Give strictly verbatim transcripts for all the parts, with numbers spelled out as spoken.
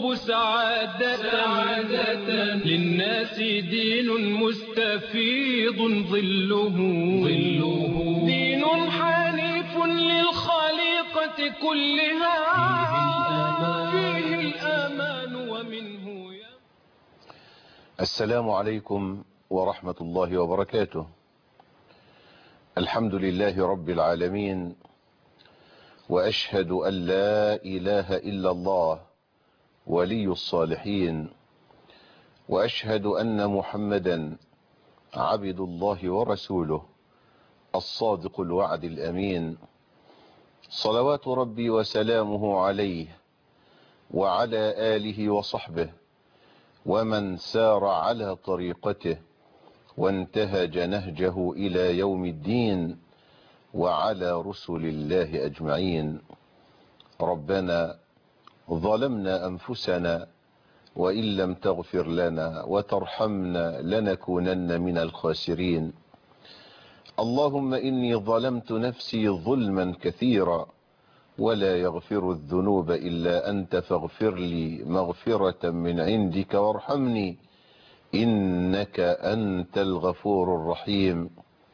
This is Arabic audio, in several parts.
سعادة, سعادة للناس دين مستفيض ظله, ظله دين حنيف للخليقة كلها فيه الأمان ومنه ي... السلام عليكم ورحمة الله وبركاته. الحمد لله رب العالمين، وأشهد أن لا إله إلا الله ولي الصالحين، وأشهد أن محمدا عبد الله ورسوله الصادق الوعد الأمين، صلوات ربي وسلامه عليه وعلى آله وصحبه ومن سار على طريقته وانتهج نهجه إلى يوم الدين، وعلى رسل الله أجمعين. ربنا ظلمنا أنفسنا وإن لم تغفر لنا وترحمنا لنكونن من الخاسرين. اللهم إني ظلمت نفسي ظلما كثيرا ولا يغفر الذنوب إلا أنت، فاغفر لي مغفرة من عندك وارحمني إنك أنت الغفور الرحيم.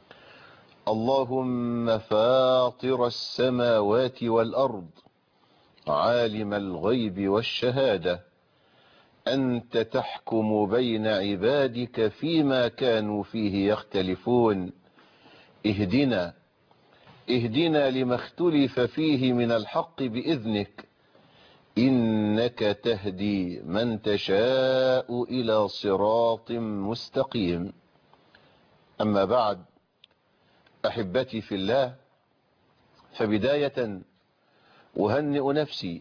اللهم فاطر السماوات والأرض، عالم الغيب والشهادة، أنت تحكم بين عبادك فيما كانوا فيه يختلفون. اهدنا اهدنا لما اختلف فيه من الحق بإذنك، إنك تهدي من تشاء إلى صراط مستقيم. أما بعد، أحبتي في الله، فبداية أهنئ نفسي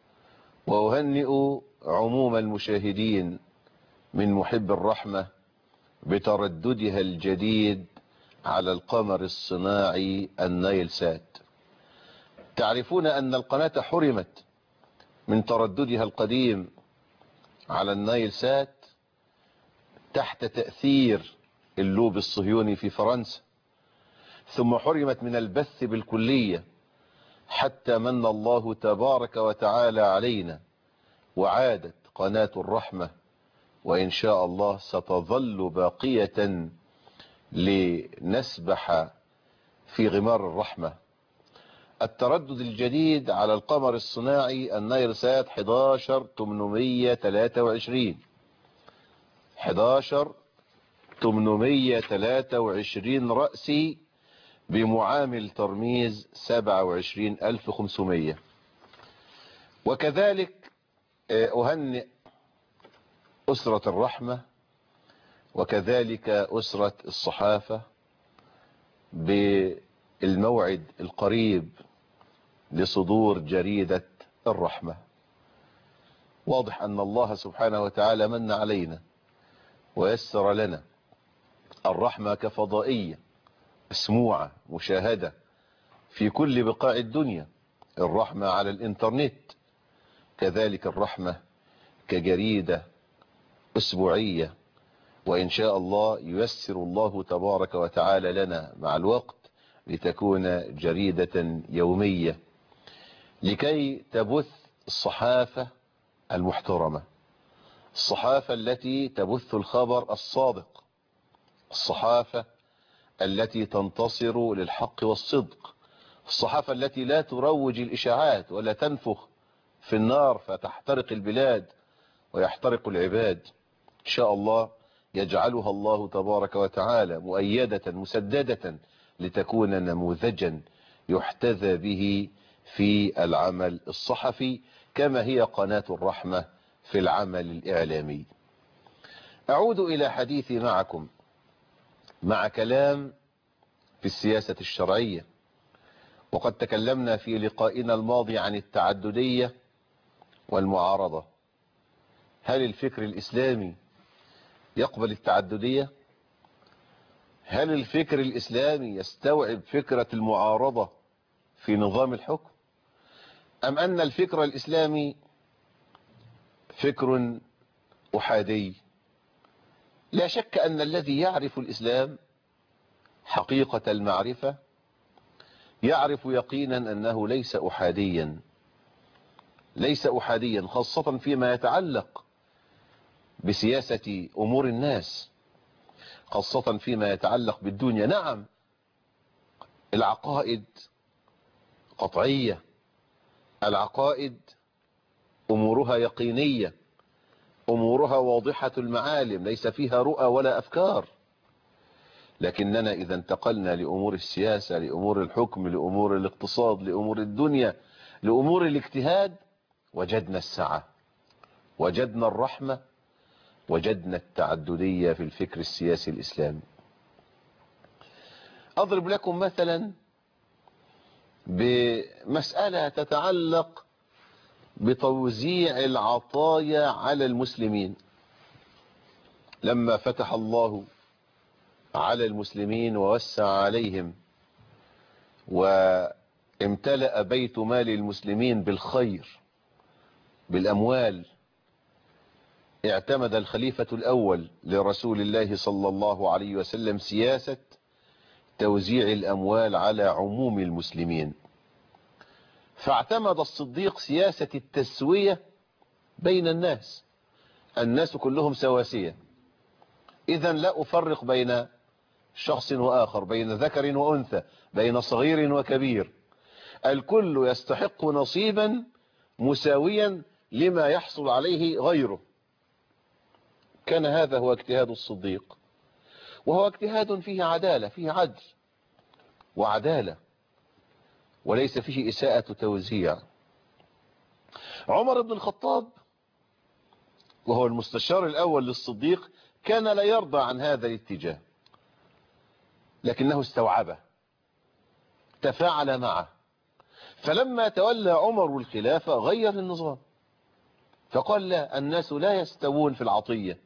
وأهنئ عموم المشاهدين من محب الرحمة بترددها الجديد على القمر الصناعي النايل سات. تعرفون أن القناة حرمت من ترددها القديم على النايل سات تحت تأثير اللوب الصهيوني في فرنسا، ثم حرمت من البث بالكلية حتى من الله تبارك وتعالى علينا وعادت قناة الرحمة، وإن شاء الله ستظل باقية لنسبح في غمار الرحمة. التردد الجديد على القمر الصناعي النايل سات أحد عشر ثمانمائة وثلاثة وعشرين أحد عشر ثمانمائة وثلاثة وعشرين رأسي بمعامل ترميز سبعة وعشرين ألف وخمسمائة. وكذلك أهنئ أسرة الرحمة وكذلك أسرة الصحافة بالموعد القريب لصدور جريدة الرحمة. واضح أن الله سبحانه وتعالى من علينا ويسر لنا الرحمة كفضائية مسموعة مشاهدة في كل بقاع الدنيا، الرحمة على الإنترنت، كذلك الرحمة كجريدة أسبوعية، وإن شاء الله ييسر الله تبارك وتعالى لنا مع الوقت لتكون جريدة يومية لكي تبث الصحافة المحترمة، الصحافة التي تبث الخبر الصادق، الصحافة التي تنتصر للحق والصدق، الصحافة التي لا تروج الإشاعات ولا تنفخ في النار فتحترق البلاد ويحترق العباد. إن شاء الله يجعلها الله تبارك وتعالى مؤيدة مسددة لتكون نموذجا يحتذى به في العمل الصحفي كما هي قناة الرحمة في العمل الإعلامي. أعود إلى حديثي معكم مع كلام في السياسة الشرعية، وقد تكلمنا في لقائنا الماضي عن التعددية والمعارضة. هل الفكر الإسلامي يقبل التعددية؟ هل الفكر الإسلامي يستوعب فكرة المعارضة في نظام الحكم؟ أم أن الفكر الإسلامي فكر أحادي؟ لا شك أن الذي يعرف الإسلام حقيقة المعرفة يعرف يقينا أنه ليس أحاديا، ليس أحاديا، خاصة فيما يتعلق بسياسة أمور الناس، خاصة فيما يتعلق بالدنيا. نعم العقائد قطعية، العقائد أمورها يقينية، أمورها واضحة المعالم، ليس فيها رؤى ولا أفكار. لكننا إذا انتقلنا لأمور السياسة، لأمور الحكم، لأمور الاقتصاد، لأمور الدنيا، لأمور الاجتهاد، وجدنا السعة، وجدنا الرحمة، وجدنا التعددية في الفكر السياسي الإسلامي. أضرب لكم مثلا بمسألة تتعلق بتوزيع العطايا على المسلمين. لما فتح الله على المسلمين ووسع عليهم وامتلأ بيت مال المسلمين بالخير بالأموال، اعتمد الخليفة الأول لرسول الله صلى الله عليه وسلم سياسة توزيع الأموال على عموم المسلمين. فاعتمد الصديق سياسة التسوية بين الناس، الناس كلهم سواسية، إذن لا أفرق بين شخص وآخر، بين ذكر وأنثى، بين صغير وكبير، الكل يستحق نصيبا مساويا لما يحصل عليه غيره. كان هذا هو اجتهاد الصديق، وهو اجتهاد فيه عدالة، فيه عدل وعدالة، وليس فيه إساءة توزيع. عمر بن الخطاب وهو المستشار الأول للصديق كان لا يرضى عن هذا الاتجاه، لكنه استوعبه، تفاعل معه. فلما تولى عمر الخلافة غير النظام، فقال لا، الناس لا يستوون في العطية،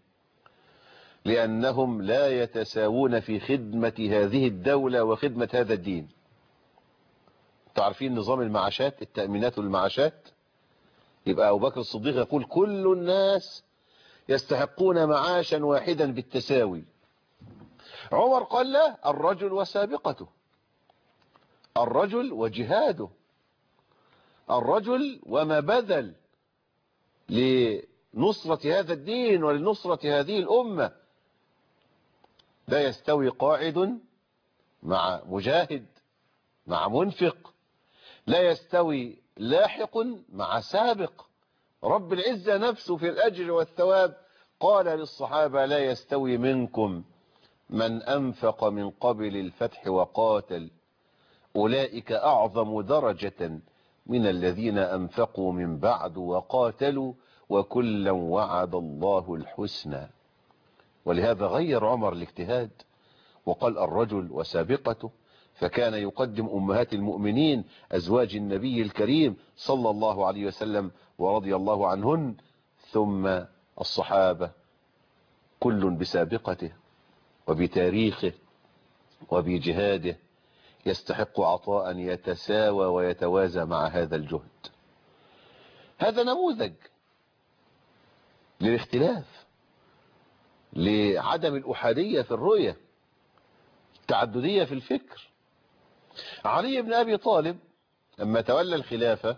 لأنهم لا يتساوون في خدمة هذه الدولة وخدمة هذا الدين. تعرفين نظام المعاشات، التأمينات والمعاشات؟ يبقى أبو بكر الصديق يقول كل الناس يستحقون معاشا واحدا بالتساوي. عمر قال لا، الرجل وسابقته، الرجل وجهاده، الرجل وما بذل لنصرة هذا الدين ولنصرة هذه الأمة. لا يستوي قاعد مع مجاهد مع منفق، لا يستوي لاحق مع سابق. رب العزة نفسه في الأجر والثواب قال للصحابة لا يستوي منكم من أنفق من قبل الفتح وقاتل، أولئك أعظم درجة من الذين أنفقوا من بعد وقاتلوا وكلا وعد الله الحسنى. ولهذا غير عمر الاجتهاد وقال الرجل وسابقته، فكان يقدم أمهات المؤمنين أزواج النبي الكريم صلى الله عليه وسلم ورضي الله عنهن، ثم الصحابة كل بسابقته وبتاريخه وبجهاده يستحق عطاء يتساوى ويتوازى مع هذا الجهد. هذا نموذج للاختلاف، لعدم الأحادية في الرؤية، التعددية في الفكر. علي بن أبي طالب لما تولى الخلافة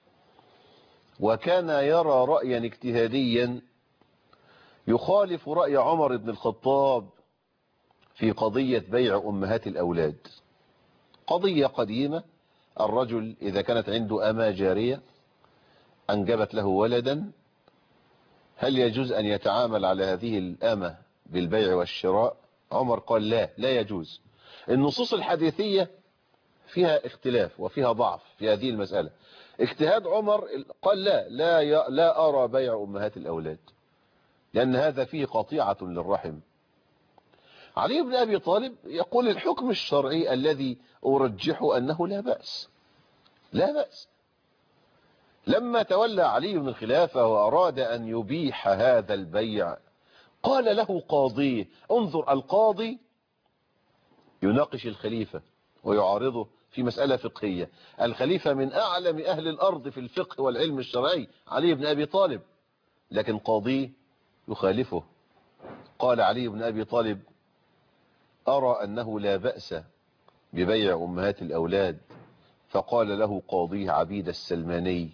وكان يرى رأيا اجتهاديا يخالف رأي عمر بن الخطاب في قضية بيع أمهات الأولاد، قضية قديمة. الرجل إذا كانت عنده أمة جارية أنجبت له ولدا، هل يجوز أن يتعامل على هذه الأمة بالبيع والشراء؟ عمر قال لا، لا يجوز. النصوص الحديثية فيها اختلاف وفيها ضعف في هذه المسألة. اجتهاد عمر قال لا لا, لا أرى بيع أمهات الأولاد، لأن هذا فيه قطيعة للرحم. علي بن أبي طالب يقول الحكم الشرعي الذي أرجحه أنه لا بأس، لا بأس. لما تولى علي بن الخلافة وأراد أن يبيح هذا البيع قال له قاضيه، انظر، القاضي يناقش الخليفة ويعارضه في مسألة فقهية. الخليفة من أعلم أهل الأرض في الفقه والعلم الشرعي علي بن أبي طالب، لكن قاضيه يخالفه. قال علي بن أبي طالب أرى أنه لا بأس ببيع أمهات الأولاد. فقال له قاضيه عبيد السلماني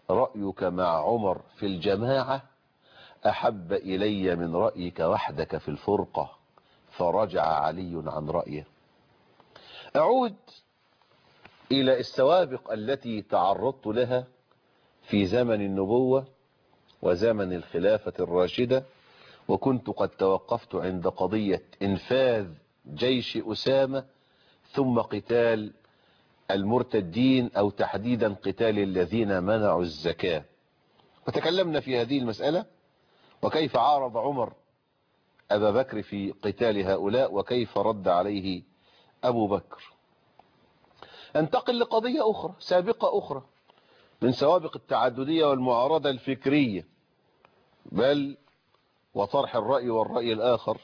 رأيك مع عمر في الجماعة أحب إلي من رأيك وحدك في الفرقة، فرجع علي عن رأيه. أعود إلى السوابق التي تعرضت لها في زمن النبوة وزمن الخلافة الراشدة، وكنت قد توقفت عند قضية إنفاذ جيش أسامة ثم قتال المرتدين، أو تحديدا قتال الذين منعوا الزكاة. وتكلمنا في هذه المسألة وكيف عارض عمر أبا بكر في قتال هؤلاء وكيف رد عليه أبو بكر. انتقل لقضية أخرى سابقة أخرى من سوابق التعددية والمعارضة الفكرية، بل وطرح الرأي والرأي الآخر.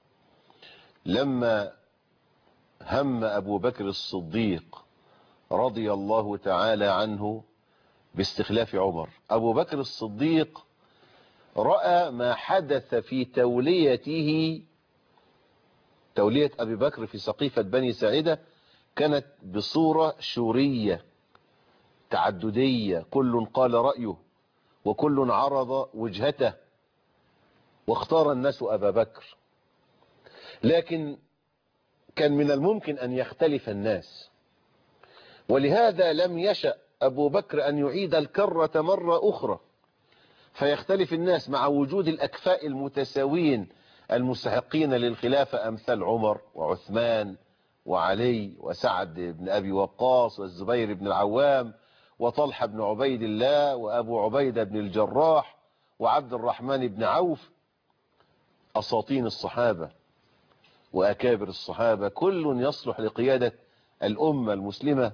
لما هم أبو بكر الصديق رضي الله تعالى عنه باستخلاف عمر، أبو بكر الصديق رأى ما حدث في توليته، تولية أبي بكر في سقيفة بني ساعدة كانت بصورة شورية تعددية، كل قال رأيه وكل عرض وجهته، واختار الناس أبا بكر. لكن كان من الممكن أن يختلف الناس، ولهذا لم يشأ أبو بكر أن يعيد الكرة مرة أخرى فيختلف الناس مع وجود الأكفاء المتساوين المستحقين للخلافة أمثال عمر وعثمان وعلي وسعد بن أبي وقاص والزبير بن العوام وطلحة بن عبيد الله وأبو عبيدة بن الجراح وعبد الرحمن بن عوف، أساطين الصحابة وأكابر الصحابة، كل يصلح لقيادة الأمة المسلمة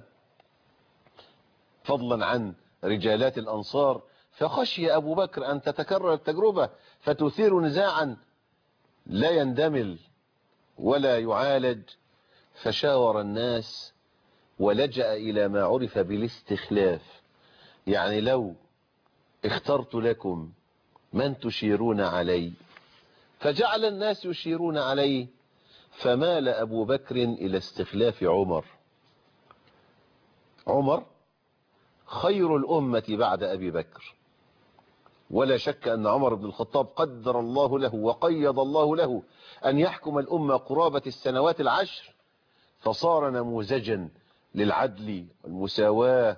فضلا عن رجالات الأنصار. فخشي أبو بكر أن تتكرر التجربة فتثير نزاعا لا يندمل ولا يعالج، فشاور الناس ولجأ إلى ما عرف بالاستخلاف. يعني لو اخترت لكم من تشيرون عليه، فجعل الناس يشيرون عليه، فمال أبو بكر إلى استخلاف عمر. عمر خير الأمة بعد أبي بكر، ولا شك أن عمر بن الخطاب قدر الله له وقيض الله له أن يحكم الأمة قرابة السنوات العشر، فصار نموذجا للعدل والمساواة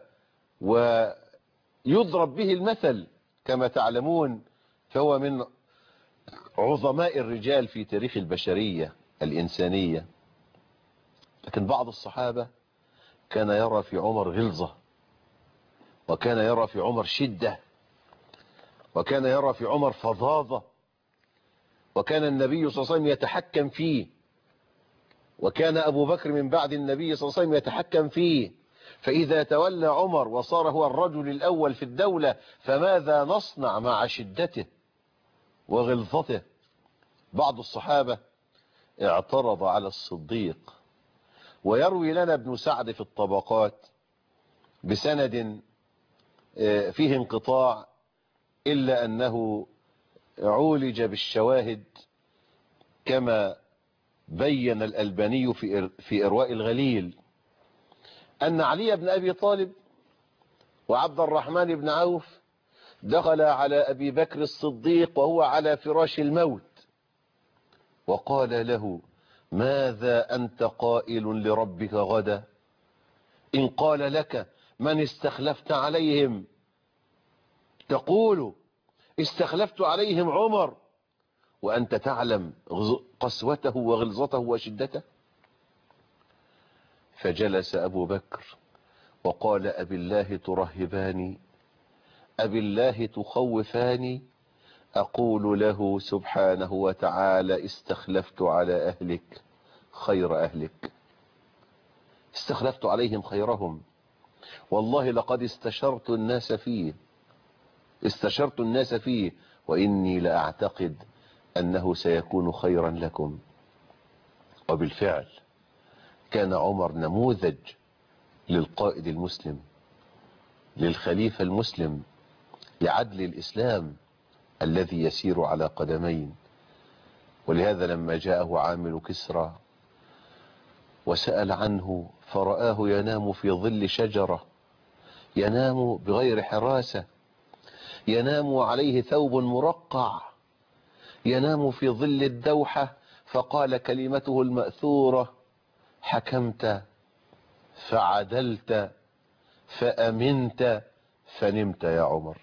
ويضرب به المثل كما تعلمون، فهو من عظماء الرجال في تاريخ البشرية الإنسانية. لكن بعض الصحابة كان يرى في عمر غلظة، وكان يرى في عمر شدة، وكان يرى في عمر فظاظة، وكان النبي صلى الله عليه وسلم يتحكم فيه، وكان أبو بكر من بعد النبي صلى الله عليه وسلم يتحكم فيه، فإذا تولى عمر وصار هو الرجل الأول في الدولة فماذا نصنع مع شدته وغلظته؟ بعض الصحابة اعترض على الصديق، ويروي لنا ابن سعد في الطبقات بسند فيه انقطاع إلا أنه عولج بالشواهد كما بين الألباني في في إرواء الغليل، أن علي بن أبي طالب وعبد الرحمن بن عوف دخل على أبي بكر الصديق وهو على فراش الموت، وقال له: ماذا أنت قائل لربك غدا؟ إن قال لك من استخلفت عليهم تقول استخلفت عليهم عمر وأنت تعلم قسوته وغلظته وشدته؟ فجلس أبو بكر وقال: أبي الله ترهباني، أبي الله تخوفاني، أقول له سبحانه وتعالى: استخلفت على أهلك خير أهلك، استخلفت عليهم خيرهم، والله لقد استشرت الناس فيه استشرت الناس فيه وإني لأعتقد أنه سيكون خيرا لكم. وبالفعل كان عمر نموذج للقائد المسلم، للخليفة المسلم، لعدل الإسلام الذي يسير على قدمين. ولهذا لما جاءه عامل كسرى وسأل عنه فرآه ينام في ظل شجرة، ينام بغير حراسة، ينام عليه ثوب مرقع، ينام في ظل الدوحة، فقال كلمته المأثورة: حكمت فعدلت فأمنت فنمت يا عمر.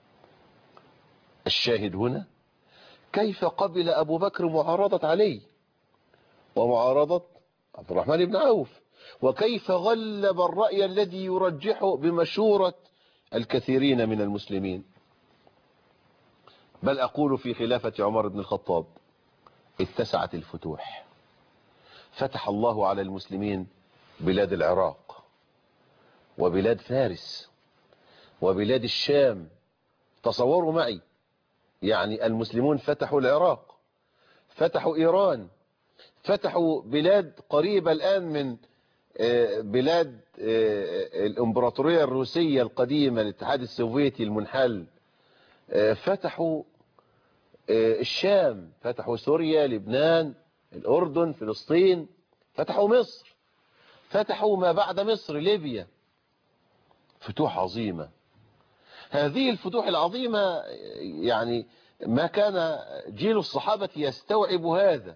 الشاهد هنا كيف قبل أبو بكر معارضة علي ومعارضة عبد الرحمن بن عوف، وكيف غلب الرأي الذي يرجحه بمشورة الكثيرين من المسلمين. بل أقول في خلافة عمر بن الخطاب اتسعت الفتوح، فتح الله على المسلمين بلاد العراق وبلاد فارس وبلاد الشام. تصوروا معي، يعني المسلمون فتحوا العراق، فتحوا إيران، فتحوا بلاد قريبة الآن من بلاد الإمبراطورية الروسية القديمة، الاتحاد السوفيتي المنحل، فتحوا الشام، فتحوا سوريا، لبنان، الأردن، فلسطين، فتحوا مصر، فتحوا ما بعد مصر، ليبيا. فتوح عظيمة. هذه الفتوح العظيمة يعني ما كان جيل الصحابة يستوعب هذا.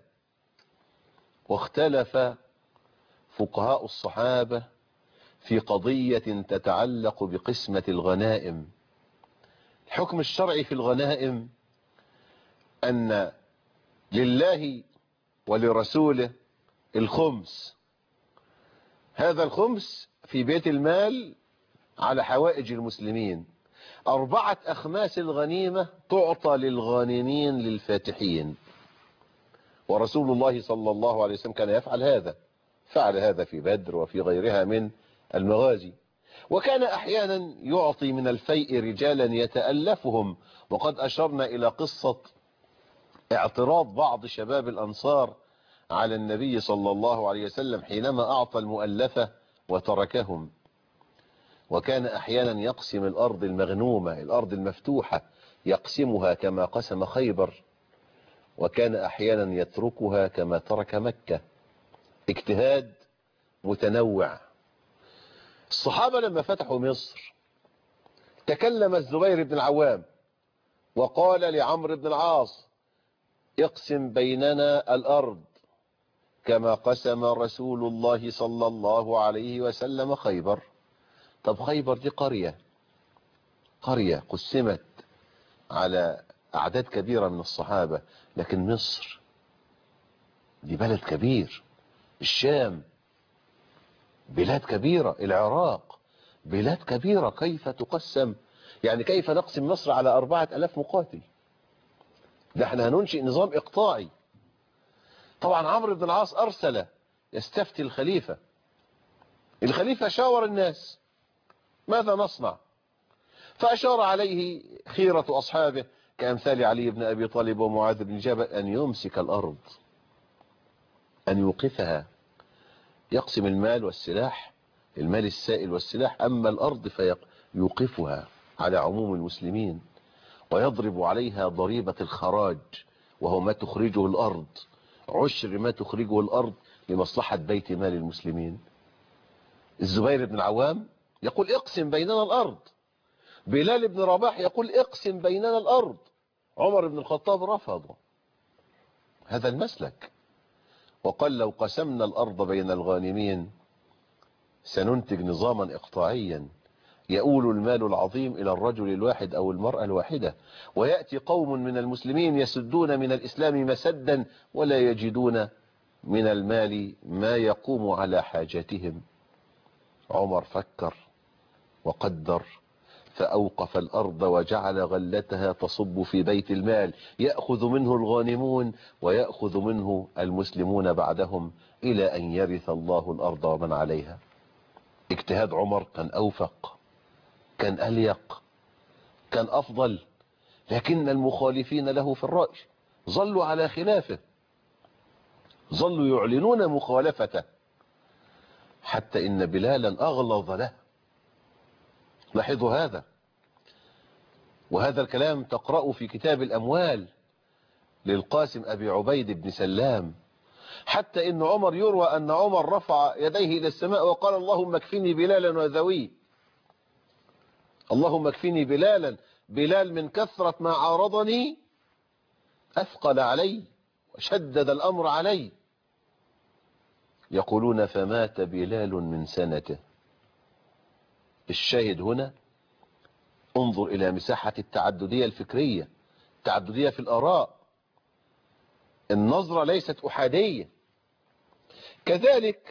واختلف فقهاء الصحابة في قضية تتعلق بقسمة الغنائم. الحكم الشرعي في الغنائم أن لله ولرسوله الخمس. هذا الخمس في بيت المال على حوائج المسلمين. أربعة أخماس الغنيمة تعطى للغانمين للفاتحين، ورسول الله صلى الله عليه وسلم كان يفعل هذا، فعل هذا في بدر وفي غيرها من المغازي. وكان أحيانا يعطي من الفيء رجالا يتألفهم، وقد أشرنا إلى قصة اعتراض بعض شباب الأنصار على النبي صلى الله عليه وسلم حينما أعطى المؤلفة وتركهم. وكان أحيانا يقسم الأرض المغنومة، الأرض المفتوحة، يقسمها كما قسم خيبر، وكان أحيانا يتركها كما ترك مكة. اجتهاد متنوع. الصحابة لما فتحوا مصر تكلم الزبير بن العوام وقال لعمرو بن العاص: اقسم بيننا الأرض كما قسم رسول الله صلى الله عليه وسلم خيبر. طب خيبر دي قرية قرية قسمت على أعداد كبيرة من الصحابة، لكن مصر دي بلد كبير، الشام بلاد كبيرة، العراق بلاد كبيرة، كيف تقسم؟ يعني كيف نقسم مصر على أربعة ألاف مقاتل؟ ده احنا هننشئ نظام إقطاعي. طبعا عمرو بن العاص أرسل يستفتي الخليفة. الخليفة شاور الناس ماذا نصنع، فأشار عليه خيرة أصحابه كأمثال علي بن أبي طالب ومعاذ بن جبل أن يمسك الأرض، أن يوقفها، يقسم المال والسلاح، المال السائل والسلاح، أما الأرض فيوقفها على عموم المسلمين، ويضرب عليها ضريبة الخراج، وهو ما تخرجه الأرض، عشر ما تخرجه الأرض لمصلحة بيت مال المسلمين. الزبير بن العوام يقول اقسم بيننا الأرض، بلال بن رباح يقول اقسم بيننا الأرض، عمر بن الخطاب رفض هذا المسلك وقال لو قسمنا الأرض بين الغانمين سننتج نظاما إقطاعيا يؤول المال العظيم إلى الرجل الواحد أو المرأة الواحدة، ويأتي قوم من المسلمين يسدون من الإسلام مسدا ولا يجدون من المال ما يقوم على حاجاتهم. عمر فكر وقدر فأوقف الأرض وجعل غلتها تصب في بيت المال، يأخذ منه الغانمون ويأخذ منه المسلمون بعدهم إلى أن يرث الله الأرض ومن عليها. اجتهاد عمر كان أوفق، كان أليق، كان أفضل، لكن المخالفين له في الرأي ظلوا على خلافه، ظلوا يعلنون مخالفته، حتى إن بلالا أغلظ له. لاحظوا هذا، وهذا الكلام تقرأه في كتاب الأموال للقاسم أبي عبيد بن سلام، حتى إن عمر يروى أن عمر رفع يديه إلى السماء وقال اللهم اكفني بلالا وذويه، اللهم اكفني بلالا بلال من كثرة ما عارضني أثقل علي وشدد الأمر علي. يقولون فمات بلال من سنته. الشاهد هنا انظر إلى مساحة التعددية الفكرية، التعددية في الآراء، النظرة ليست أحادية. كذلك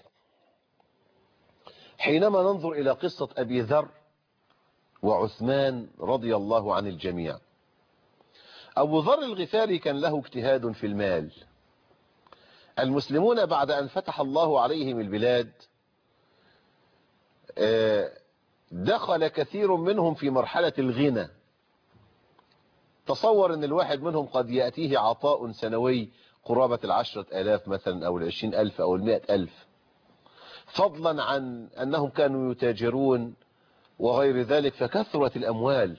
حينما ننظر إلى قصة أبي ذر وعثمان رضي الله عن الجميع. أبو ذر الغفاري كان له اجتهاد في المال. المسلمون بعد أن فتح الله عليهم البلاد دخل كثير منهم في مرحلة الغنى. تصور أن الواحد منهم قد يأتيه عطاء سنوي قرابة العشرة آلاف مثلا أو العشرين ألف أو المئة ألف، فضلا عن أنهم كانوا يتاجرون وغير ذلك، فكثرت الأموال.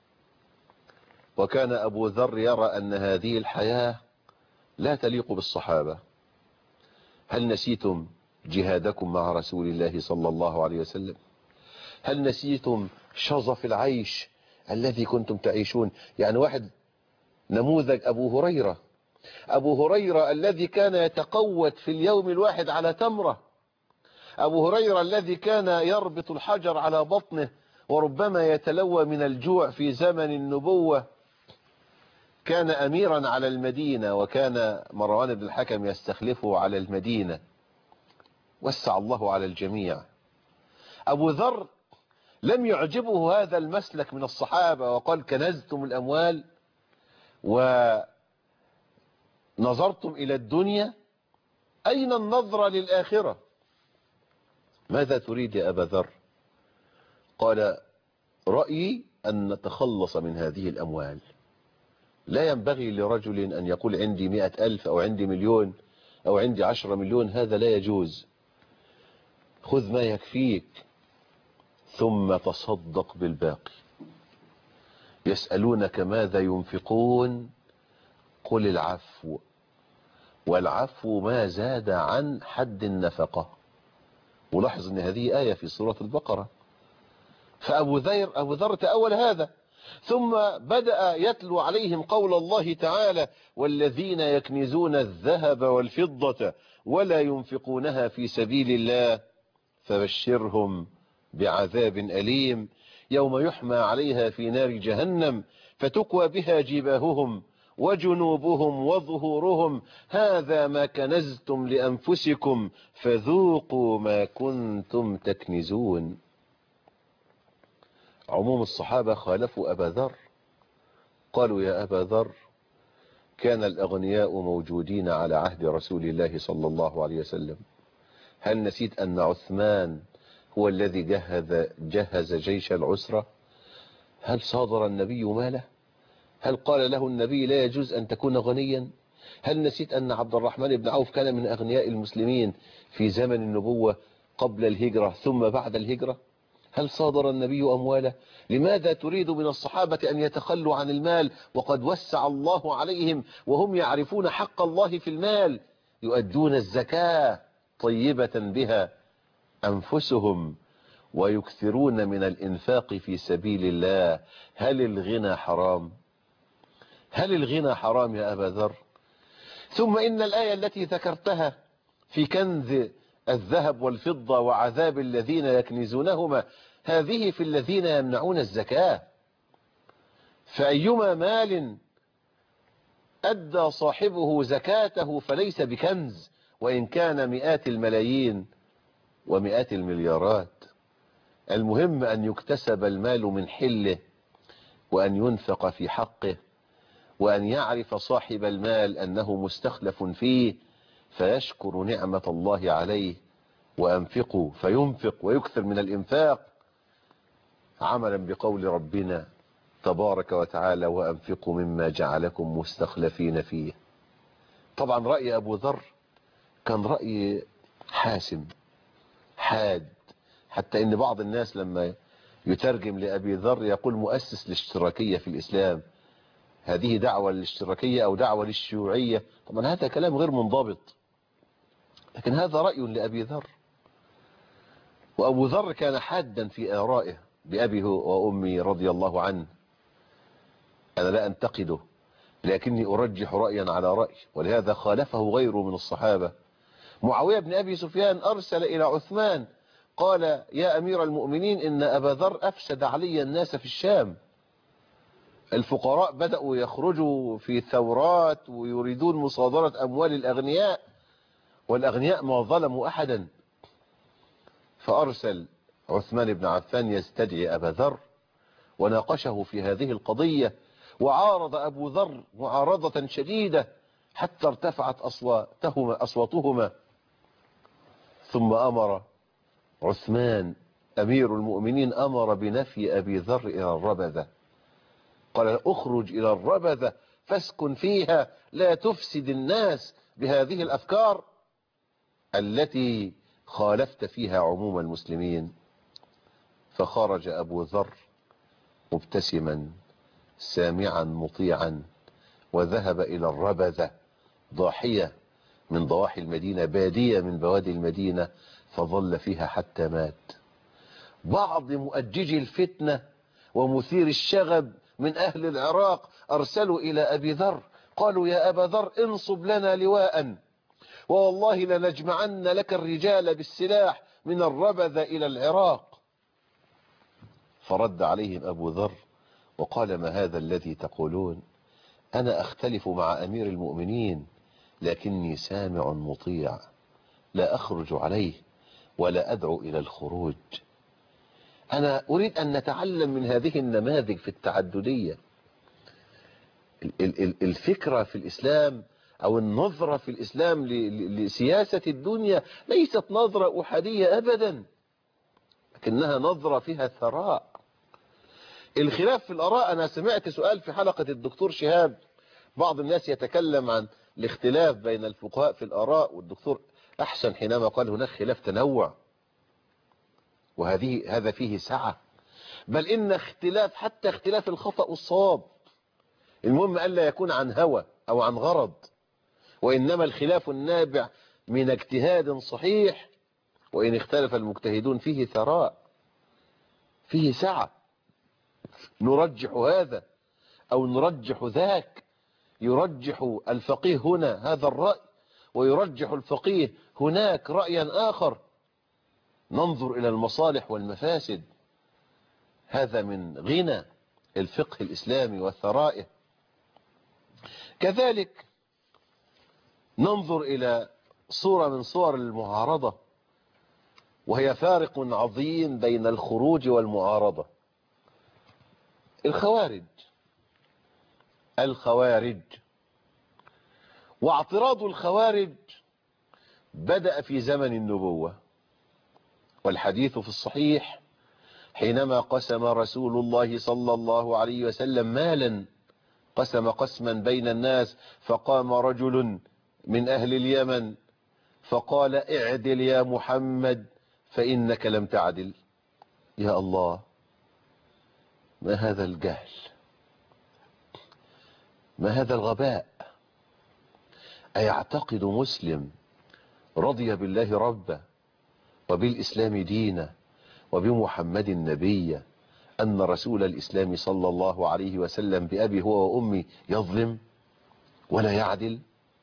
وكان أبو ذر يرى أن هذه الحياة لا تليق بالصحابة. هل نسيتم جهادكم مع رسول الله صلى الله عليه وسلم؟ هل نسيتم شظف العيش الذي كنتم تعيشون؟ يعني واحد نموذج أبو هريرة، أبو هريرة الذي كان يتقوت في اليوم الواحد على تمرة، أبو هريرة الذي كان يربط الحجر على بطنه وربما يتلوى من الجوع في زمن النبوة. كان أميرا على المدينة وكان مروان بن الحكم يستخلفه على المدينة. وسع الله على الجميع. أبو ذر لم يعجبه هذا المسلك من الصحابة وقال كنزتم الأموال ونظرتم إلى الدنيا، أين النظرة للآخرة؟ ماذا تريد يا أبا ذر؟ قال رأيي أن نتخلص من هذه الأموال. لا ينبغي لرجل أن يقول عندي مئة ألف أو عندي مليون أو عندي عشرة مليون، هذا لا يجوز. خذ ما يكفيك ثم تصدق بالباقي. يسألونك ماذا ينفقون قل العفو، والعفو ما زاد عن حد النفقة. ولاحظ أن هذه آية في سورة البقرة. فأبو ذر أبو ذر تأول هذا، ثم بدأ يتلو عليهم قول الله تعالى والذين يكنزون الذهب والفضة ولا ينفقونها في سبيل الله فبشرهم بعذاب أليم يوم يحمى عليها في نار جهنم فتكوى بها جباههم وجنوبهم وظهورهم هذا ما كنزتم لأنفسكم فذوقوا ما كنتم تكنزون. عموم الصحابة خالفوا أبا ذر، قالوا يا أبا ذر كان الأغنياء موجودين على عهد رسول الله صلى الله عليه وسلم. هل نسيت أن عثمان هو الذي جهز, جهز جيش العسرة؟ هل صادر النبي ماله؟ هل قال له النبي لا يجوز أن تكون غنيا؟ هل نسيت أن عبد الرحمن بن عوف كان من أغنياء المسلمين في زمن النبوة قبل الهجرة ثم بعد الهجرة؟ هل صادر النبي أمواله؟ لماذا تريد من الصحابة أن يتخلوا عن المال وقد وسع الله عليهم وهم يعرفون حق الله في المال؟ يؤدون الزكاة طيبة بها أنفسهم ويكثرون من الإنفاق في سبيل الله. هل الغنى حرام؟ هل الغنى حرام يا أبا ذر؟ ثم إن الآية التي ذكرتها في كنز الذهب والفضة وعذاب الذين يكنزونهما هذه في الذين يمنعون الزكاة. فأيما مال أدى صاحبه زكاته فليس بكنز وإن كان مئات الملايين ومئات المليارات. المهم أن يكتسب المال من حله وأن ينفق في حقه وأن يعرف صاحب المال أنه مستخلف فيه فيشكر نعمة الله عليه. وأنفقوا فينفق ويكثر من الإنفاق عملا بقول ربنا تبارك وتعالى وأنفقوا مما جعلكم مستخلفين فيه. طبعا رأي أبو ذر كان رأي حاسم حاد، حتى إن بعض الناس لما يترجم لأبي ذر يقول مؤسس الاشتراكية في الإسلام. هذه دعوة للاشتراكية أو دعوة للشيوعية. طبعا هذا كلام غير منضبط، لكن هذا رأي لأبي ذر. وأبو ذر كان حادا في آرائه بأبيه وأمي رضي الله عنه. أنا لا أنتقده، لكني أرجح رأيا على رأي، ولهذا خالفه غيره من الصحابة. معاوية بن أبي سفيان أرسل إلى عثمان قال: يا أمير المؤمنين، إن أبا ذر أفسد علي الناس في الشام، الفقراء بدأوا يخرجوا في ثورات ويريدون مصادرة أموال الأغنياء، والأغنياء ما ظلموا أحدا. فأرسل عثمان بن عفان يستدعي أبا ذر وناقشه في هذه القضية، وعارض أبو ذر معارضة شديدة حتى ارتفعت أصواتهما أصواتهما ثم أمر عثمان أمير المؤمنين أمر بنفي أبي ذر إلى الربذة، قال: اخرج إلى الربذة فاسكن فيها، لا تفسد الناس بهذه الأفكار التي خالفت فيها عموم المسلمين. فخرج أبو ذر مبتسما سامعا مطيعا، وذهب إلى الربذة، ضاحية من ضواحي المدينة، بادية من بوادي المدينة، فظل فيها حتى مات. بعض مؤججي الفتنة ومثير الشغب من أهل العراق أرسلوا إلى أبي ذر قالوا: يا أبا ذر، انصب لنا لواء، ووالله لنجمعن لك الرجال بالسلاح من الربذة إلى العراق. فرد عليهم أبو ذر وقال: ما هذا الذي تقولون؟ أنا أختلف مع أمير المؤمنين، لكني سامع مطيع، لا أخرج عليه ولا أدعو إلى الخروج. أنا أريد أن نتعلم من هذه النماذج في التعددية. الفكرة في الإسلام أو النظرة في الإسلام لسياسة الدنيا ليست نظرة أحادية أبدا، لكنها نظرة فيها ثراء. الخلاف في الآراء، أنا سمعت سؤال في حلقة الدكتور شهاب، بعض الناس يتكلم عن الاختلاف بين الفقهاء في الآراء، والدكتور أحسن حينما قال هناك خلاف تنوع، وهذه هذا فيه سعة، بل إن اختلاف حتى اختلاف الخطأ والصواب، المهم ألا يكون عن هوى أو عن غرض، وإنما الخلاف النابع من اجتهاد صحيح، وإن اختلف المجتهدون فيه ثراء، فيه سعة، نرجح هذا أو نرجح ذاك، يرجح الفقيه هنا هذا الرأي، ويرجح الفقيه هناك رأيا آخر، ننظر إلى المصالح والمفاسد. هذا من غنى الفقه الإسلامي وثرائه. كذلك ننظر إلى صورة من صور المعارضة، وهي فارق عظيم بين الخروج والمعارضة. الخوارج الخوارج واعتراض الخوارج بدأ في زمن النبوة، والحديث في الصحيح حينما قسم رسول الله صلى الله عليه وسلم مالا، قسم قسما بين الناس، فقام رجل من أهل اليمن فقال: اعدل يا محمد فإنك لم تعدل. يا الله، ما هذا الجهل، ما هذا الغباء! أيعتقد مسلم رضي بالله ربا وبالإسلام دينا وبمحمد نبيا أن رسول الإسلام صلى الله عليه وسلم بأبي هو وأمي يظلم ولا يعدل؟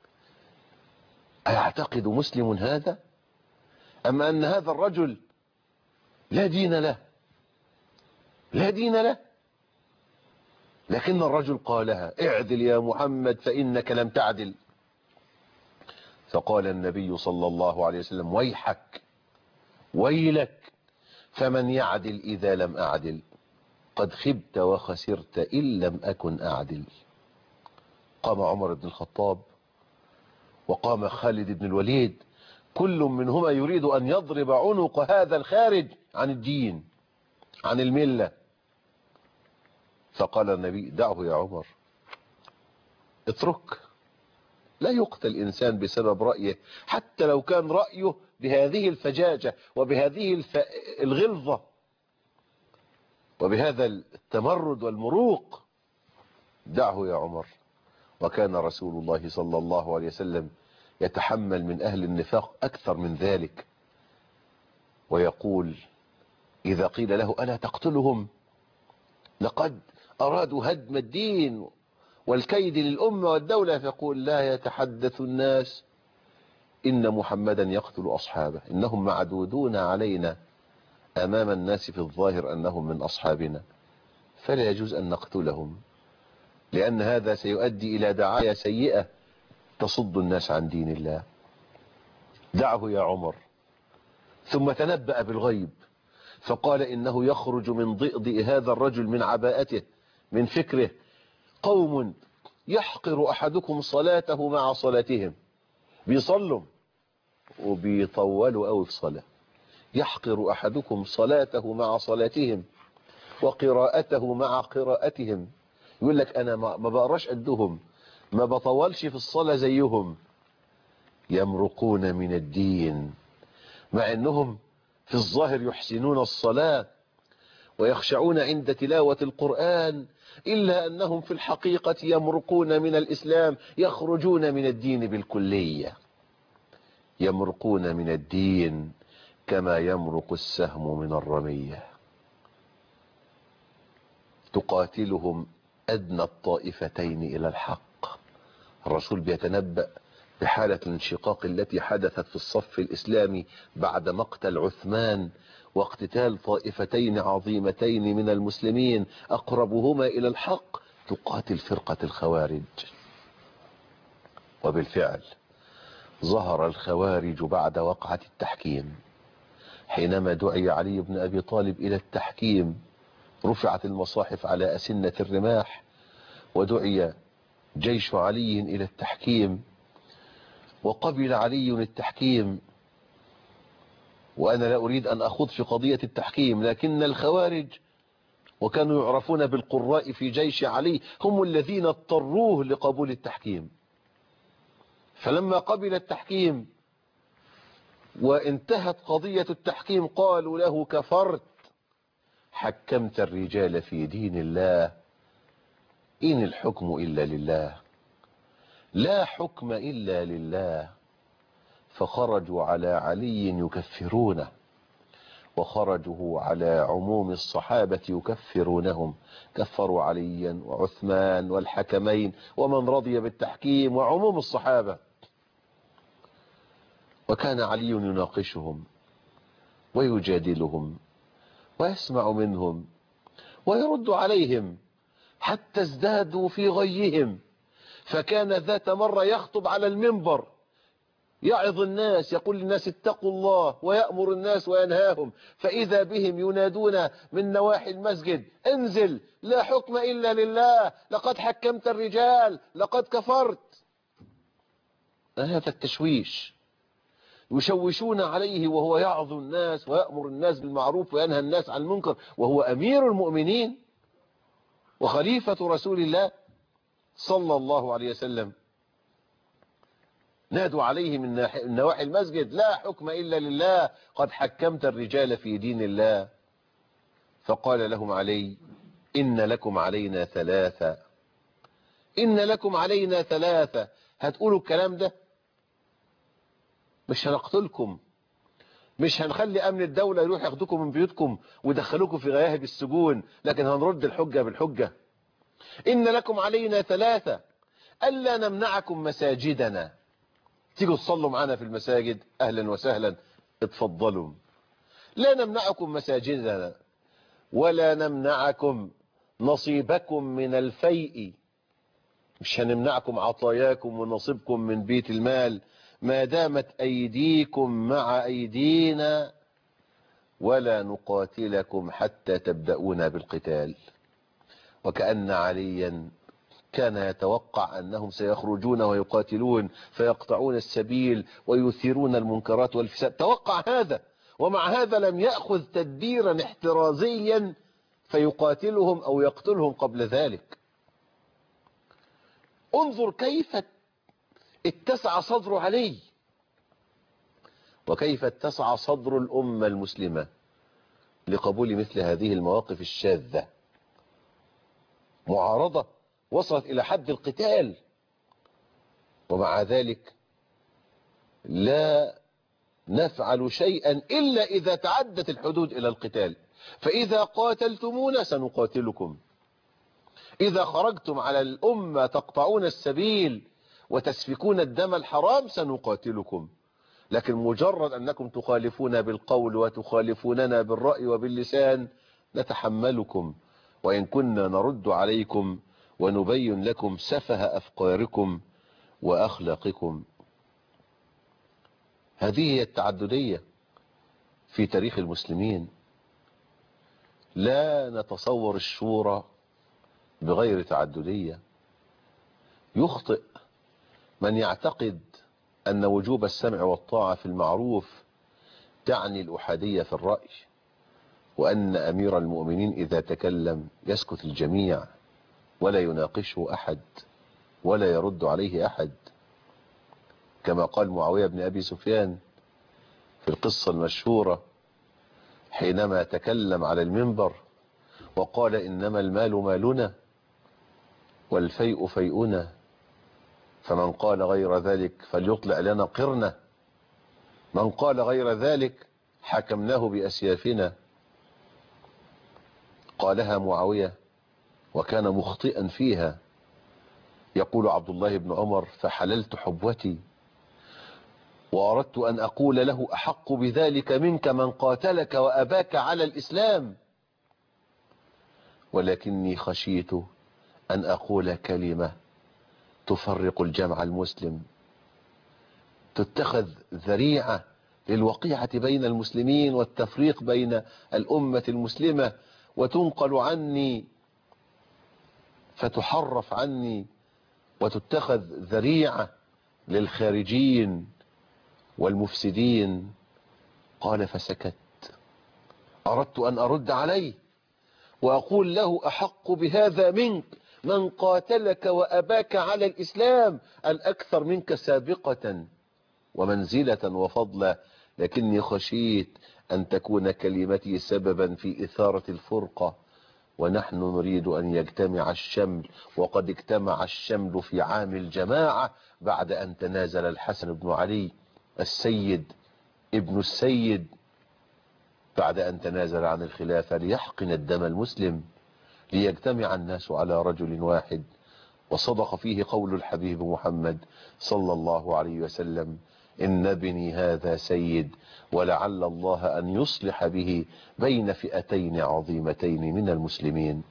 أيعتقد مسلم هذا؟ أما أن هذا الرجل لا دين له، لا دين له، لكن الرجل قالها: اعدل يا محمد فإنك لم تعدل. فقال النبي صلى الله عليه وسلم: ويحك ويلك، فمن يعدل إذا لم أعدل؟ قد خبت وخسرت إن لم أكن أعدل. قام عمر بن الخطاب وقام خالد بن الوليد، كل منهما يريد أن يضرب عنق هذا الخارج عن الدين، عن الملة. فقال النبي: دعه يا عمر، اترك، لا يقتل إنسان بسبب رأيه، حتى لو كان رأيه بهذه الفجاجة وبهذه الف... الغلظة وبهذا التمرد والمروق. دعه يا عمر. وكان رسول الله صلى الله عليه وسلم يتحمل من أهل النفاق أكثر من ذلك، ويقول إذا قيل له: ألا تقتلهم؟ لقد أرادوا هدم الدين والكيد للأمة والدولة، فيقول لا يتحدث الناس إن محمدا يقتل أصحابه، إنهم معدودون علينا أمام الناس في الظاهر أنهم من أصحابنا، فلا يجوز أن نقتلهم، لأن هذا سيؤدي إلى دعاية سيئة تصد الناس عن دين الله. دعه يا عمر. ثم تنبأ بالغيب فقال إنه يخرج من ضئضئ هذا الرجل، من عباءته، من فكره، قوم يحقر أحدكم صلاته مع صلاتهم، بيصلوا وبيطولوا أوي في صلاة، يحقر أحدكم صلاته مع صلاتهم وقراءته مع قراءتهم، يقول لك أنا ما بقراش قدهم، ما بطولش في الصلاة زيهم. يمرقون من الدين مع أنهم في الظاهر يحسنون الصلاة ويخشعون عند تلاوة القرآن، إلا أنهم في الحقيقة يمرقون من الإسلام، يخرجون من الدين بالكلية، يمرقون من الدين كما يمرق السهم من الرمية. تقاتلهم أدنى الطائفتين إلى الحق. الرسول بيتنبأ بحالة الانشقاق التي حدثت في الصف الإسلامي بعد مقتل عثمان واقتتال طائفتين عظيمتين من المسلمين، أقربهما إلى الحق تقاتل فرقة الخوارج. وبالفعل ظهر الخوارج بعد وقعة التحكيم، حينما دعي علي بن أبي طالب إلى التحكيم رفعت المصاحف على أسنة الرماح، ودعي جيش علي إلى التحكيم، وقبل علي التحكيم. وأنا لا أريد أن أخوض في قضية التحكيم، لكن الخوارج وكانوا يعرفون بالقراء في جيش علي هم الذين اضطروه لقبول التحكيم. فلما قبل التحكيم وانتهت قضية التحكيم قالوا له كفرت، حكمت الرجال في دين الله، إن الحكم إلا لله، لا حكم إلا لله. فخرجوا على علي يكفرونه، وخرجوا على عموم الصحابة يكفرونهم، كفروا عليا وعثمان والحكمين ومن رضي بالتحكيم وعموم الصحابة. وكان علي يناقشهم ويجادلهم ويسمع منهم ويرد عليهم حتى ازدادوا في غيهم، فكان ذات مرة يخطب على المنبر يعظ الناس، يقول للناس اتقوا الله ويأمر الناس وينهاهم، فإذا بهم ينادون من نواحي المسجد انزل، لا حكم إلا لله، لقد حكمت الرجال، لقد كفرت. هذا التشويش، يشوشون عليه وهو يعظ الناس ويأمر الناس بالمعروف وينهى الناس عن المنكر، وهو أمير المؤمنين وخليفة رسول الله صلى الله عليه وسلم. نادوا عليه من نواحي المسجد لا حكم إلا لله، قد حكمت الرجال في دين الله. فقال لهم علي إن لكم علينا ثلاثة، إن لكم علينا ثلاثة، هتقولوا الكلام ده مش هنقتلكم، مش هنخلي أمن الدولة يروح ياخدوكم من بيوتكم ويدخلوكم في غياهب السجون، لكن هنرد الحجة بالحجة. إن لكم علينا ثلاثة، ألا نمنعكم مساجدنا، تيجوا تصلوا معنا في المساجد أهلا وسهلا اتفضلوا، لا نمنعكم مساجدنا ولا نمنعكم نصيبكم من الفيء، مش هنمنعكم عطاياكم ونصيبكم من بيت المال ما دامت أيديكم مع أيدينا، ولا نقاتلكم حتى تبدأون بالقتال. وكأن عليا كان يتوقع أنهم سيخرجون ويقاتلون فيقطعون السبيل ويثيرون المنكرات والفساد، توقع هذا، ومع هذا لم يأخذ تدبيرا احترازيا فيقاتلهم أو يقتلهم قبل ذلك. انظر كيف اتسع صدر علي وكيف اتسع صدر الأمة المسلمة لقبول مثل هذه المواقف الشاذة. معارضة وصلت إلى حد القتال، ومع ذلك لا نفعل شيئا إلا إذا تعدت الحدود إلى القتال، فإذا قاتلتمونا سنقاتلكم، إذا خرجتم على الأمة تقطعون السبيل وتسفكون الدم الحرام سنقاتلكم، لكن مجرد أنكم تخالفون بالقول وتخالفوننا بالرأي وباللسان نتحملكم، وإن كنا نرد عليكم ونبين لكم سفه أفكاركم وأخلاقكم. هذه هي التعددية في تاريخ المسلمين. لا نتصور الشورى بغير تعددية. يخطئ من يعتقد أن وجوب السمع والطاعة في المعروف تعني الأحادية في الرأي، وأن أمير المؤمنين إذا تكلم يسكت الجميع ولا يناقشه أحد ولا يرد عليه أحد، كما قال معاوية بن أبي سفيان في القصة المشهورة حينما تكلم على المنبر وقال إنما المال مالنا والفيء فيئنا، فمن قال غير ذلك فليطلع لنا قرنه، من قال غير ذلك حكمناه بأسيافنا. قالها معاوية وكان مخطئا فيها. يقول عبد الله بن عمر فحللت حبوتي وأردت أن أقول له أحق بذلك منك من قاتلك وأباك على الإسلام، ولكني خشيت أن أقول كلمة تفرق الجمع المسلم، تتخذ ذريعة للوقيعة بين المسلمين والتفريق بين الأمة المسلمة، وتنقل عني فتحرف عني وتتخذ ذريعة للخارجين والمفسدين. قال فسكت. أردت أن أرد عليه وأقول له أحق بهذا منك من قاتلك وأباك على الإسلام الأكثر منك سابقة ومنزلة وفضلا، لكني خشيت أن تكون كلمتي سببا في إثارة الفرقة، ونحن نريد أن يجتمع الشمل، وقد اجتمع الشمل في عام الجماعة بعد أن تنازل الحسن بن علي السيد ابن السيد بعد أن تنازل عن الخلافة ليحقن الدم المسلم، ليجتمع الناس على رجل واحد. وصدق فيه قول الحبيب محمد صلى الله عليه وسلم إن ابني هذا سيد ولعل الله أن يصلح به بين فئتين عظيمتين من المسلمين.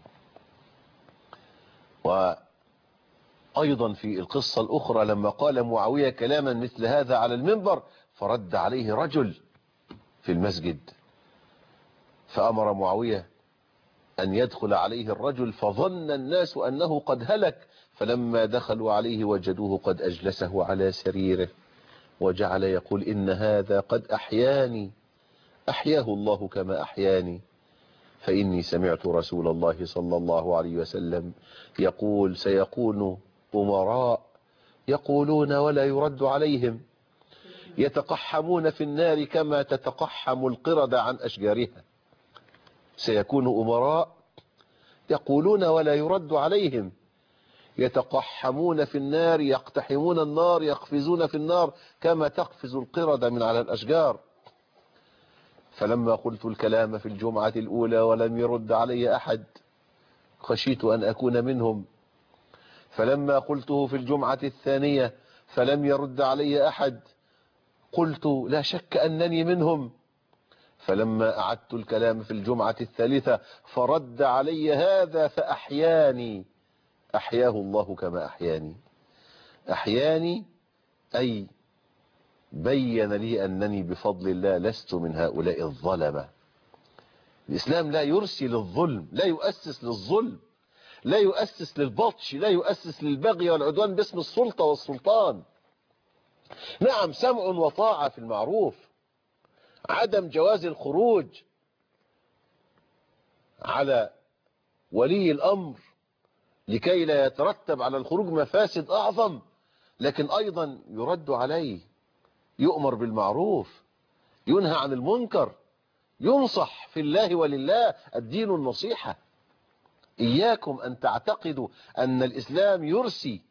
وأيضا في القصة الأخرى لما قال معاوية كلاما مثل هذا على المنبر فرد عليه رجل في المسجد، فأمر معاوية أن يدخل عليه الرجل، فظن الناس أنه قد هلك، فلما دخلوا عليه وجدوه قد أجلسه على سريره وجعل يقول إن هذا قد أحياني، أحياه الله كما أحياني، فإني سمعت رسول الله صلى الله عليه وسلم يقول سيكون أمراء يقولون ولا يرد عليهم، يتقحمون في النار كما تتقحم القردة عن أشجارها. سيكون أمراء يقولون ولا يرد عليهم، يتقحمون في النار، يقتحمون النار، يقفزون في النار كما تقفز القردة من على الأشجار. فلما قلت الكلام في الجمعة الأولى ولم يرد علي أحد خشيت أن أكون منهم، فلما قلته في الجمعة الثانية فلم يرد علي أحد قلت لا شك أنني منهم، فلما أعدت الكلام في الجمعة الثالثة فرد علي هذا فأحياني، أحياه الله كما أحياني. أحياني أي بين لي أنني بفضل الله لست من هؤلاء الظلمة. الإسلام لا يرسي للظلم، لا يؤسس للظلم، لا يؤسس للبطش، لا يؤسس للبغي والعدوان باسم السلطة والسلطان. نعم سمع وطاعة في المعروف، عدم جواز الخروج على ولي الأمر لكي لا يترتب على الخروج مفاسد أعظم، لكن أيضا يرد عليه، يؤمر بالمعروف، ينهى عن المنكر، ينصح في الله ولله. الدين النصيحة. إياكم أن تعتقدوا أن الإسلام يرسي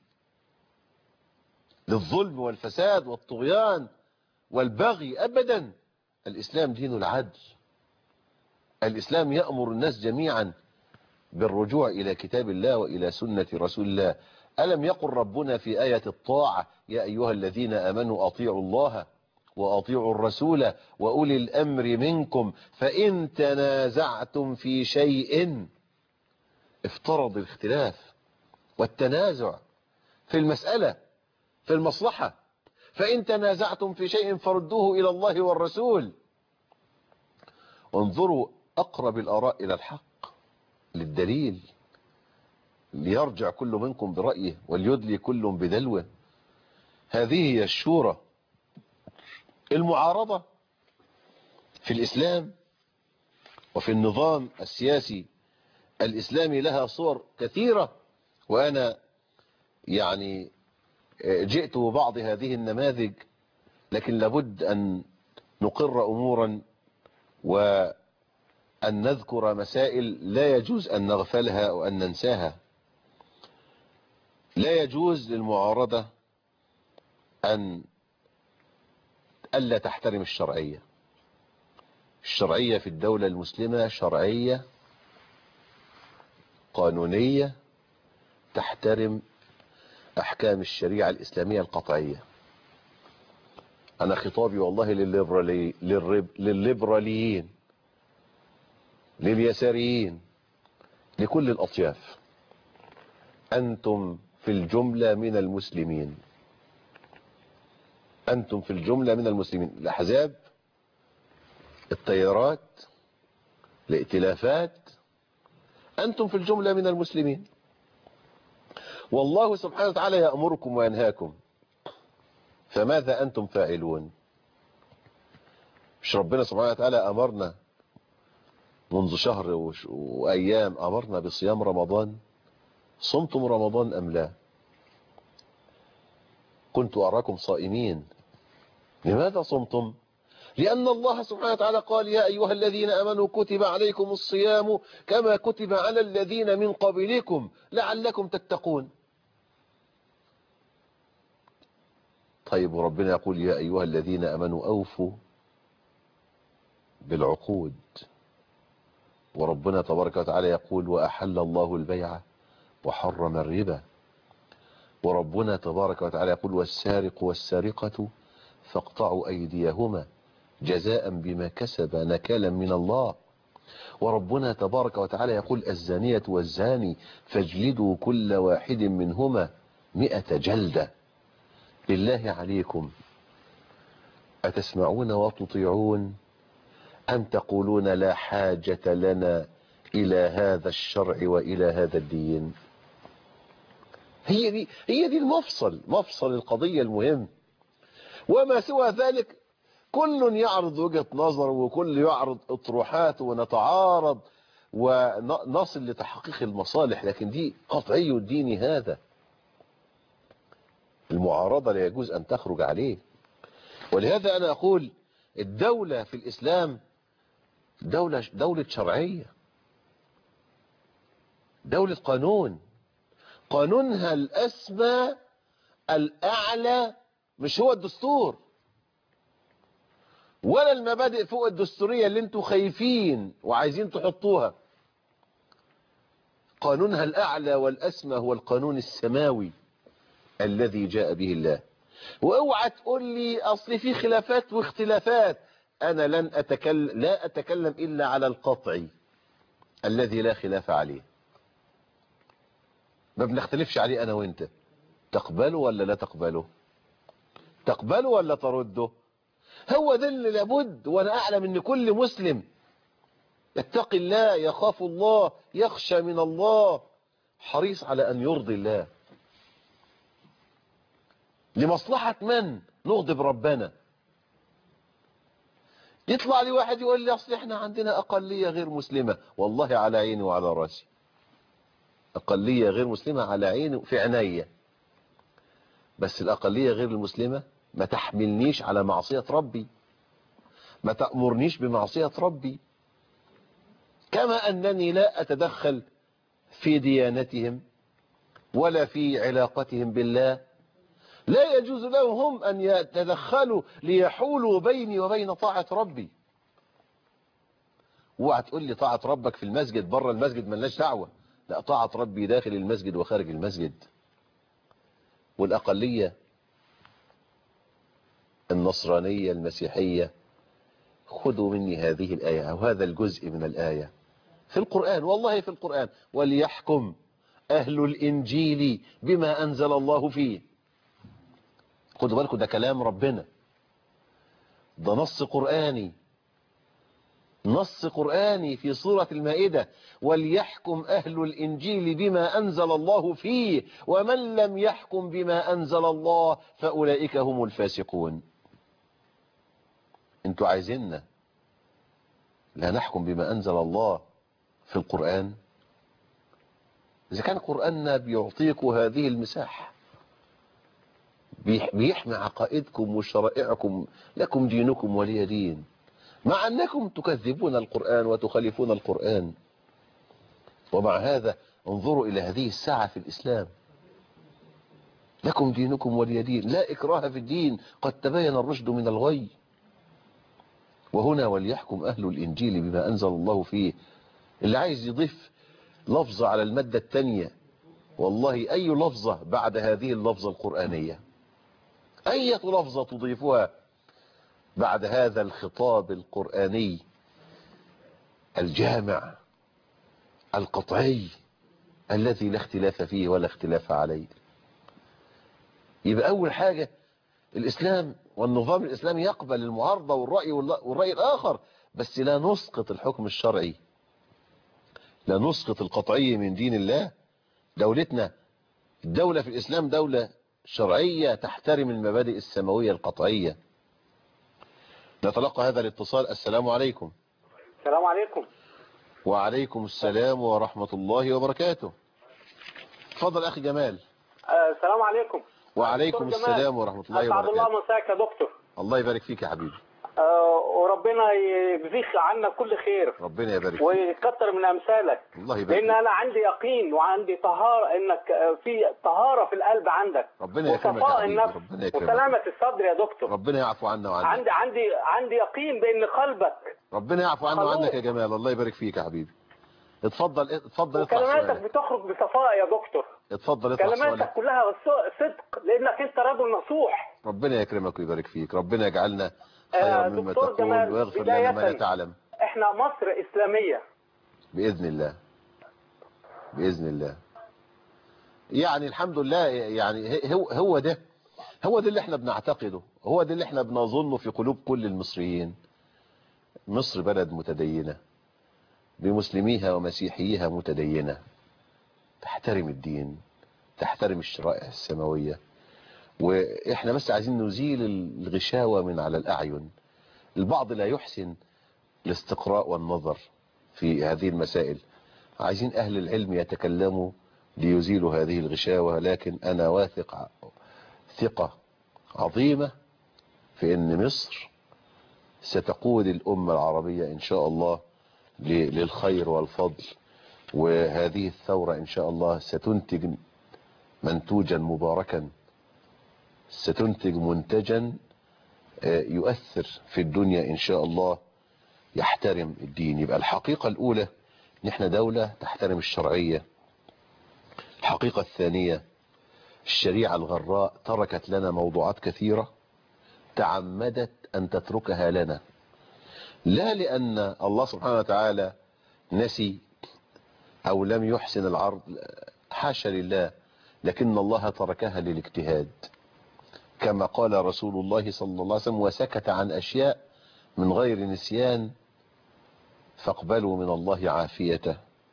للظلم والفساد والطغيان والبغي، أبدا. الإسلام دين العدل. الإسلام يأمر الناس جميعا بالرجوع إلى كتاب الله وإلى سنة رسول الله. ألم يقل ربنا في آية الطاعة يا أيها الذين آمنوا أطيعوا الله وأطيعوا الرسول وأولي الأمر منكم فإن تنازعتم في شيء، افترض الاختلاف والتنازع في المسألة في المصلحة، فإن تنازعتم في شيء فردوه إلى الله والرسول. انظروا أقرب الآراء إلى الحق للدليل، ليرجع كل منكم برأيه وليدلي كل بدلوه. هذه هي الشورى. المعارضة في الإسلام وفي النظام السياسي الإسلامي لها صور كثيرة، وأنا يعني جئت ببعض هذه النماذج، لكن لابد أن نقر أمورا وأن نذكر مسائل لا يجوز أن نغفلها وأن ننساها. لا يجوز للمعارضة أن ألا تحترم الشرعية. الشرعية في الدولة المسلمة شرعية قانونية تحترم أحكام الشريعة الإسلامية القطعية. أنا خطابي والله للليبرالي للليبراليين لليساريين لكل الأطياف، أنتم في الجملة من المسلمين، أنتم في الجملة من المسلمين. الأحزاب، التيارات، الائتلافات، أنتم في الجملة من المسلمين. والله سبحانه وتعالى يأمركم وينهاكم، فماذا أنتم فاعلون؟ مش ربنا سبحانه وتعالى أمرنا منذ شهر وأيام، أمرنا بصيام رمضان؟ صمتم رمضان أم لا؟ كنت أراكم صائمين. لماذا صمتم؟ لأن الله سبحانه وتعالى قال يا أيها الذين آمنوا كتب عليكم الصيام كما كتب على الذين من قبلكم لعلكم تتقون. طيب وربنا يقول يا أيها الذين آمنوا أوفوا بالعقود، وربنا تبارك وتعالى يقول وأحل الله البيع وحرم الربا، وربنا تبارك وتعالى يقول والسارق والسارقة فاقطعوا أيديهما جزاء بما كسب نكالا من الله، وربنا تبارك وتعالى يقول الزانية والزاني فاجلدوا كل واحد منهما مئة جلدة. بالله عليكم أتسمعون وتطيعون أم تقولون لا حاجة لنا إلى هذا الشرع وإلى هذا الدين؟ هي دي هي دي المفصل، مفصل القضية المهم. وما سوى ذلك كل يعرض وجهة نظر وكل يعرض اطروحات ونتعارض ونصل لتحقيق المصالح، لكن دي قطعي الدين. هذا المعارضة لا يجوز أن تخرج عليه. ولهذا أنا أقول الدولة في الإسلام دولة دولة شرعية، دولة قانون، قانونها الأسمى الأعلى مش هو الدستور ولا المبادئ فوق الدستورية اللي انتوا خايفين وعايزين تحطوها. قانونها الأعلى والأسمى هو القانون السماوي الذي جاء به الله. واوعى تقول لي أصل في خلافات واختلافات، أنا لن أتكلم لا أتكلم إلا على القطعي الذي لا خلاف عليه، ما بنختلفش عليه أنا وإنت. تقبله ولا لا تقبله؟ تقبله ولا ترده؟ هو ده اللي لابد. وأنا أعلم أن كل مسلم يتقي الله، يخاف الله، يخشى من الله، حريص على أن يرضي الله. لمصلحة من؟ نغضب ربنا. يطلع لي واحد يقول لي أصل إحنا عندنا أقلية غير مسلمة، والله على عيني وعلى راسي. أقلية غير مسلمة على عيني في عينيا، بس الأقلية غير المسلمة ما تحملنيش على معصية ربي، ما تأمرنيش بمعصية ربي. كما أنني لا أتدخل في ديانتهم ولا في علاقتهم بالله، لا يجوز لهم هم أن يتدخلوا ليحولوا بيني وبين طاعة ربي. اوعى تقول لي طاعة ربك في المسجد، بره المسجد ملناش دعوة. لا، طاعة ربي داخل المسجد وخارج المسجد. والأقلية النصرانية المسيحية، خذوا مني هذه الآية أو هذا الجزء من الآية في القرآن، والله في القرآن: وليحكم أهل الإنجيل بما أنزل الله فيه. خدوا بالكم، ده كلام ربنا، ده نص قرآني، نص قرآني في سورة المائدة: وليحكم أهل الإنجيل بما أنزل الله فيه ومن لم يحكم بما أنزل الله فأولئك هم الفاسقون. انتوا عايزيننا لا نحكم بما أنزل الله في القرآن؟ إذا كان قرآننا بيعطيكم هذه المساحة، بيحمي عقائدكم وشرائعكم، لكم دينكم ولي دين، مع أنكم تكذبون القرآن وتخالفون القرآن. ومع هذا انظروا إلى هذه الساعة في الإسلام: لكم دينكم ولي دين، لا إكراه في الدين، قد تبين الرشد من الغي. وهنا وليحكم أهل الإنجيل بما أنزل الله فيه. اللي عايز يضيف لفظة على المادة الثانية، والله أي لفظة بعد هذه اللفظة القرآنية، أي لفظة تضيفها بعد هذا الخطاب القرآني الجامع القطعي الذي لا اختلاف فيه ولا اختلاف عليه. يبقى أول حاجة الإسلام والنظام الإسلامي يقبل المعارضة والرأي والرأي الآخر، بس لا نسقط الحكم الشرعي، لا نسقط القطعي من دين الله. دولتنا الدولة في الإسلام دولة شرعية تحترم المبادئ السماوية القطعية. نتلقى هذا الاتصال. السلام عليكم. السلام عليكم. وعليكم السلام ورحمة الله وبركاته. تفضل أخي جمال. آه السلام عليكم. وعليكم السلام ورحمة الله وبركاته. أسعد الله مساك يا دكتور. الله يبارك فيك يا حبيبي. آه وربنا يجزيك عنا كل خير. ربنا يبارك فيك. ويكتر من أمثالك. الله يبارك لأن أنا عندي يقين وعندي طهارة، إنك في طهارة في القلب عندك. ربنا يكرمك يا حبيبي. ربنا يكرمك. وسلامة الصدر يا دكتور. ربنا يعفو عنا وعنك. عندي عندي عندي يقين بأن قلبك. ربنا يعفو عنا وعنك يا جمال. الله يبارك فيك يا حبيبي. اتفضل اتفضل اطلع كلماتك سؤالك. بتخرج بصفاء يا دكتور. اتفضل اطلع سؤالك. كلماتك كلها صدق، لأنك أنت رجل نصوح. ربنا يكرمك ويبارك فيك. ربنا يجعلنا خيرا مما تقول ويغفر لنا ما لا تعلم. احنا مصر إسلامية بإذن الله، بإذن الله. يعني الحمد لله. يعني هو هو ده هو ده اللي احنا بنعتقده، هو ده اللي احنا بنظنه في قلوب كل المصريين. مصر بلد متدينة بمسلميها ومسيحييها، متدينة تحترم الدين، تحترم الشرائع السماوية. واحنا بس عايزين نزيل الغشاوة من على الأعين. البعض لا يحسن الاستقراء والنظر في هذه المسائل. عايزين أهل العلم يتكلموا ليزيلوا هذه الغشاوة، لكن أنا واثق ثقة عظيمة في أن مصر ستقود الأمة العربية إن شاء الله للخير والفضل. وهذه الثورة إن شاء الله ستنتج منتوجا مباركا، ستنتج منتجا يؤثر في الدنيا إن شاء الله، يحترم الدين. يبقى الحقيقة الأولى نحن دولة تحترم الشرعية. الحقيقة الثانية الشريعة الغراء تركت لنا موضوعات كثيرة، تعمدت أن تتركها لنا، لا لأن الله سبحانه وتعالى نسي أو لم يحسن العرض، حاشا لله، لكن الله تركها للاجتهاد، كما قال رسول الله صلى الله عليه وسلم: وسكت عن أشياء من غير نسيان فاقبلوا من الله عافيته.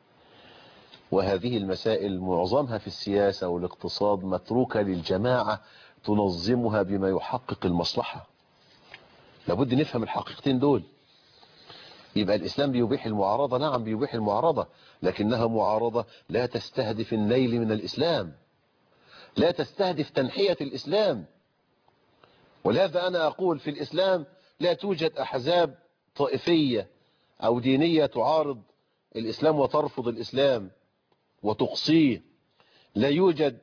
وهذه المسائل معظمها في السياسة والاقتصاد متروكة للجماعة تنظمها بما يحقق المصلحة. لابد نفهم الحقيقتين دول. يبقى الإسلام بيبيح المعارضة، نعم بيبيح المعارضة، لكنها معارضة لا تستهدف النيل من الإسلام، لا تستهدف تنحية الإسلام. ولهذا أنا أقول في الإسلام لا توجد أحزاب طائفية أو دينية تعارض الإسلام وترفض الإسلام وتقصيه. لا يوجد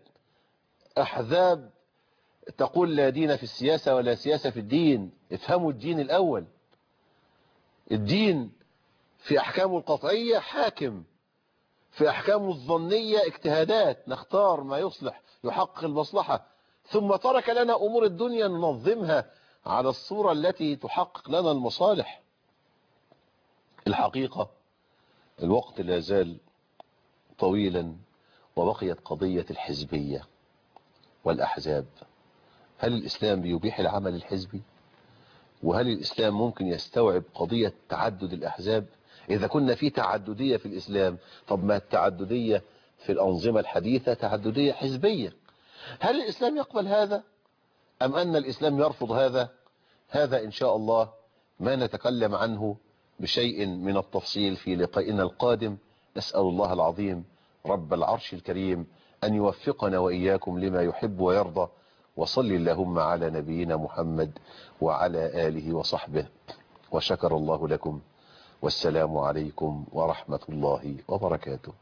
أحزاب تقول لا دين في السياسة ولا سياسة في الدين. افهموا الدين الأول. الدين في أحكامه القطعية حاكم، في أحكامه الظنية اجتهادات، نختار ما يصلح يحقق المصلحة، ثم ترك لنا أمور الدنيا ننظمها على الصورة التي تحقق لنا المصالح. الحقيقة الوقت لا زال طويلا، وبقيت قضية الحزبية والأحزاب. هل الإسلام بيبيح العمل الحزبي؟ وهل الإسلام ممكن يستوعب قضية تعدد الأحزاب؟ إذا كنا في تعددية في الإسلام، طب ما التعددية في الأنظمة الحديثة تعددية حزبية. هل الإسلام يقبل هذا أم أن الإسلام يرفض هذا؟ هذا إن شاء الله ما نتكلم عنه بشيء من التفصيل في لقائنا القادم. نسأل الله العظيم رب العرش الكريم أن يوفقنا وإياكم لما يحب ويرضى. وصل اللهم على نبينا محمد وعلى آله وصحبه، وشكر الله لكم، والسلام عليكم ورحمة الله وبركاته.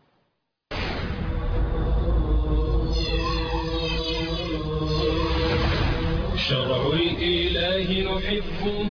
شرع الإله نحب